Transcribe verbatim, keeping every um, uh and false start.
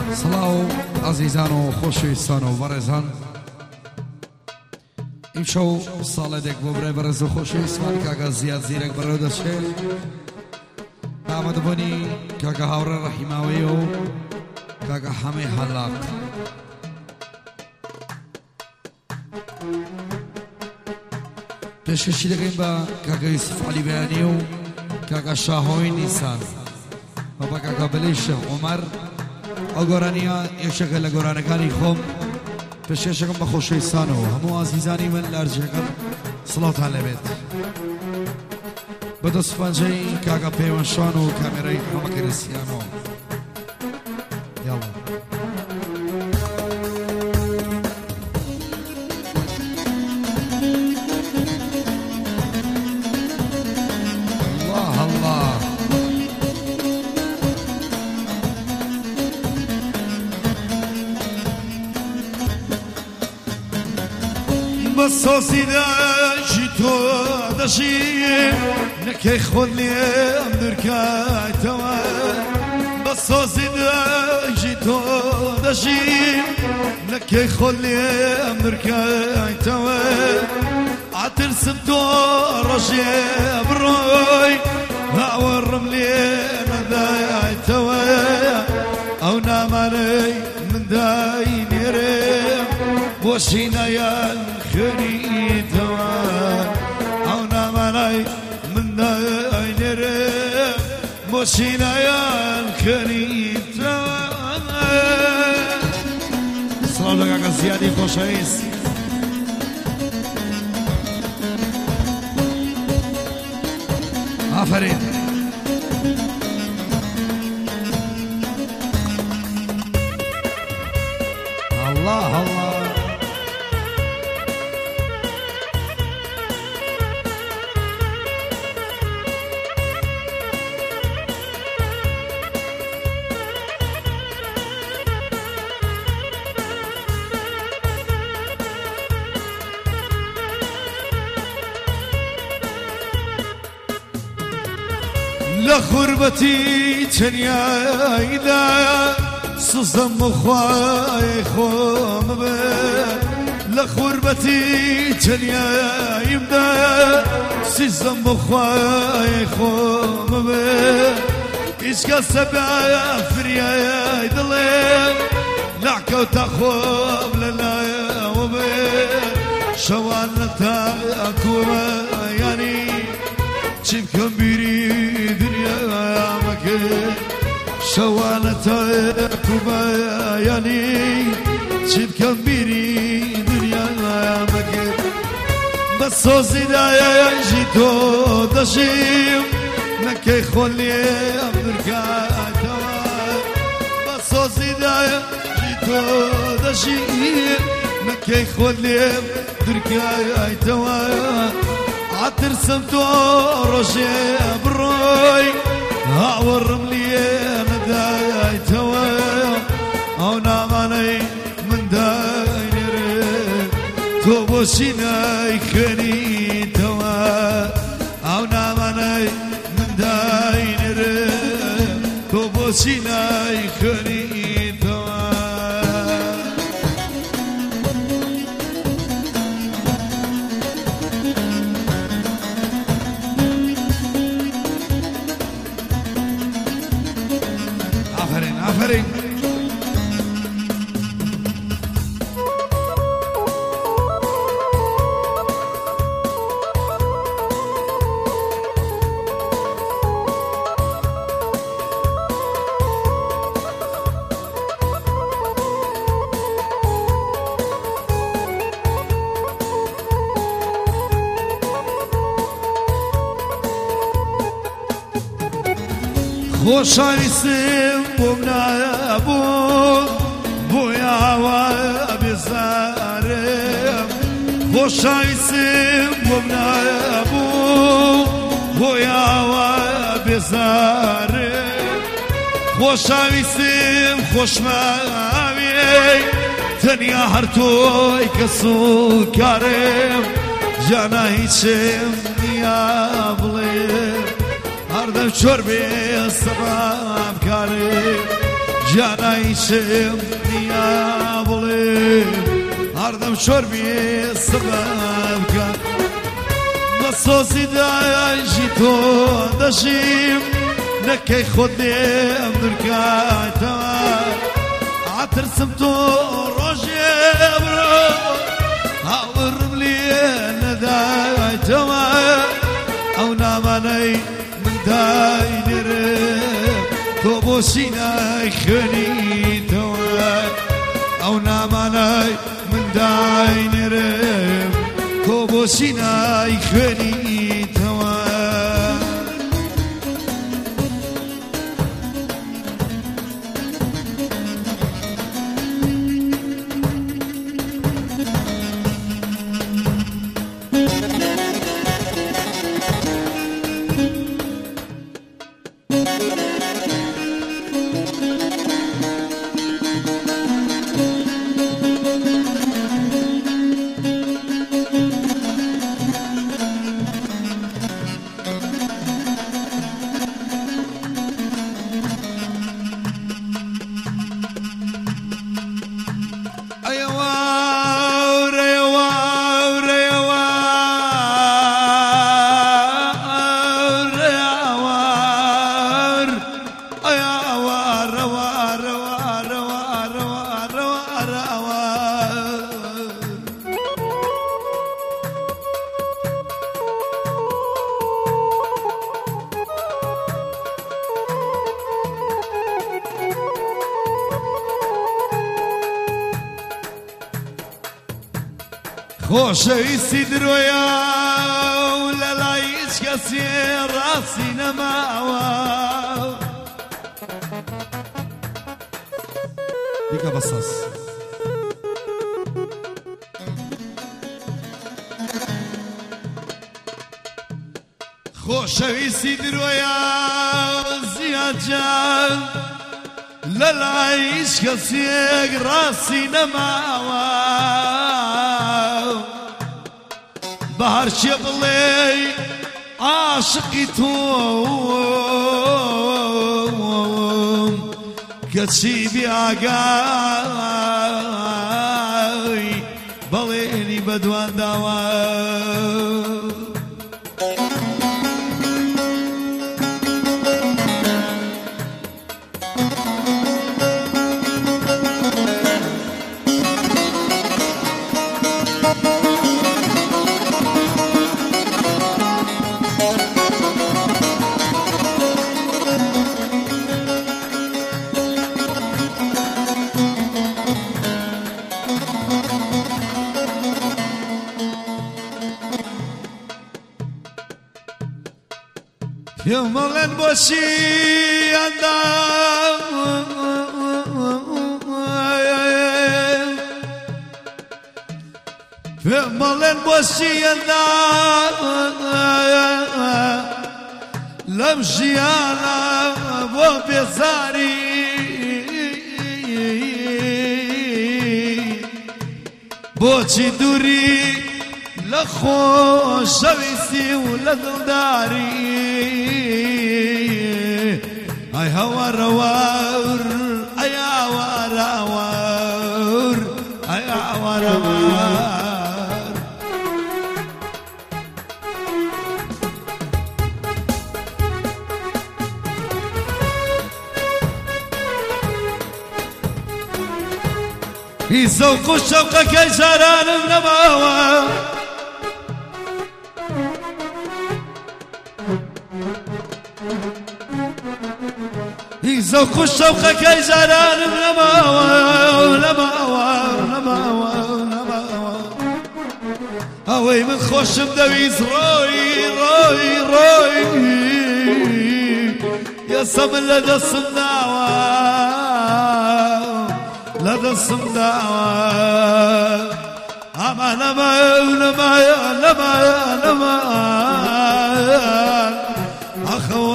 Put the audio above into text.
سڵاو عەزیزان و خۆشەویستان و بەڕێزان، ئیمشەو ساڵێدێک بۆ برای بەڕێز و خۆشەویستمان کاکە زیاد زیرەک بەڕێوە دەچێت ئامادەبوونی کاکە هاوڕێ ڕەحیماوی و کاکە حەمەی حەلاق. پێشکەشی دەکەین بە کاکە یوسف عەلی بەیانی و کاکە شاهۆی نیسان و بە کاکە بەلەی شێخ عومەر. ئەو گۆرانیە یەکێکە لە گۆرانەکانی خۆم. پێشکەشەکەم بە خۆشەویستان و هەموو ئازیزانی من لە ئەرجەکەم سڵاوتان لەبێت. بە دەستپەنجەی کاکە پەیوەندشان و کامێرەی حەمە کریستیانۆ. یاڵا بسازی داشتی تو داشتی نکی خود لیم درکای توا. بسازی داشتی تو داشتی نکی خود لیم درکای توا. عطر سبتو رشی بروی هاورم لیم دای توا. او نامانی من دای نیرم بوشینایان خريتوا. او ناماناي من داي نرم بوشینایان خريتوا. سلام لك کاکە زیادی خۆشەویست. ئافرین. الله الله لخربتي تنياي دا سوزم مخواي خوم بي. لخربتي تنياي دا سوزم مخواي خوم بي. إشكا سبع فرياي دلي نعكو تخوب لنا وبي. شوان تاكوما يعني چبكم بيري دنيا مكي. شوانتا كوباياني چبكم بيري دنيا مكي. بسوزي دايا جيتو دشيم مكي خولي أمريكا توا. بسوزي دايا جيتو دشيم مكي خولي أمريكا توا. عطر سمتو رشي بروي هاورم لي مداي توا. او ناماني من داي نري تو بوشيناي خني توا. او ناماني من داي نري تو بوشيناي خني توا. آفرین. خوشایستم بوم نبود بویا و بزارم. خوشایستم بوم نبود بویا و بزارم. خوشایستم خوشماوی تنیا هر توی کسو کارم. جانا هیچم نیابلیم هردم چربی سباب کاری. جانایشم نیا بڵێ هەردەم شۆربێ سەبەب کە بە سۆزی دایژی تۆ دەژیم نەکەی خۆت دێم درکاتەوە ئاترسم تۆ ڕۆژێ بڕۆ هاوڕم لێ نەدایتەوە ئەو نامانەی من داینێرە تۆ بۆچی نایخوێنیتەوە ئەو نامانەی من داینێرە تۆ بۆچی نایخوێنیتەوە خۆشەویستی درۆیە و لە لای هیچ کەسێ ڕاستی نەماوە دیکە بەسەس خۆشەویستی درۆیە زیادجان لە لای هیچ کەسێک ڕاستی نەماوە بە هەرچێ بڵێ عاشقی تۆم کەچی بیاگای بەڵێنی بەدوان داوە يومالن باشی اندام يومالن باشی اندام لمشیانا و بیزاری بۆچی دووری لە خۆشەویستی و لە دڵداری ئەی هەوارەوار ئەی هەوارەوار ئەی هەوارەوار هی زەوق و شەوقەکەی جارانم نەماوە هی زەوق و شەوقەکەی جارانم نەماوە نەماوە نەماوە نەماوە ئەوەی من خۆشم دەویست ڕۆی ڕۆی ڕۆی یەسە من لە دەستم داوە لە دەستم داوە ئەمە نەمایە نەمایە نەمایە نەمایە ئەخەوە